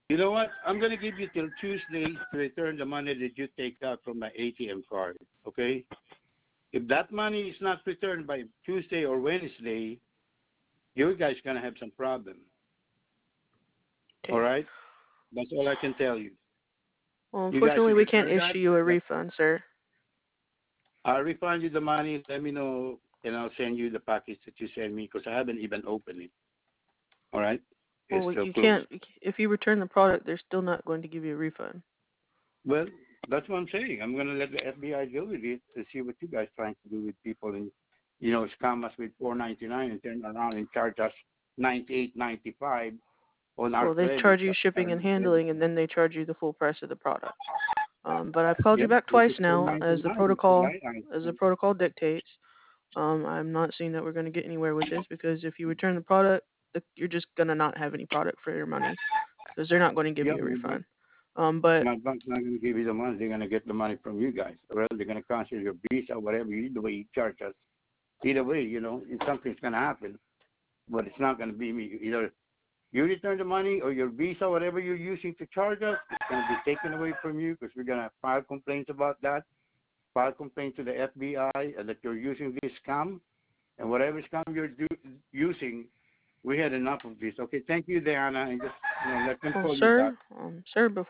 You know what? I'm going to give you till Tuesday to return the money that you take out from my ATM card, okay? If that money is not returned by Tuesday or Wednesday, you guys going to have some problem. Okay. All right? That's all I can tell you. Well, You guys unfortunately, should we can't return that. issue you a refund, sir. I'll refund you the money. Let me know, and I'll send you the package that you send me because I haven't even opened it. All right? It's Well, still you closed. can't. If you return the product, they're still not going to give you a refund. Well, that's what I'm saying. I'm going to let the FBI deal with it to see what you guys trying to do with people and, scam us with $4.99 and turn around and charge us $98.95 on our Well, they credit. charge you shipping and handling, and then they charge you the full price of the product. But I've called you Yep, back which twice is now, as the $4.99. protocol Right? dictates. I'm not seeing that we're going to get anywhere with this because if you return the product, you're just going to not have any product for your money because they're not going to give Yeah, you a my refund. But my bank's not going to give you the money. They're going to get the money from you guys. Or else they're going to cancel your visa, whatever. Either way you charge us. Either way, something's going to happen. But it's not going to be me. Either you return the money or your visa, whatever you're using to charge us, it's going to be taken away from you because we're going to file complaints about that. File complaint to the FBI that you're using this scam. And whatever scam you're using, we had enough of this. Okay, thank you, Diana. And just let them well, call you back. sir, before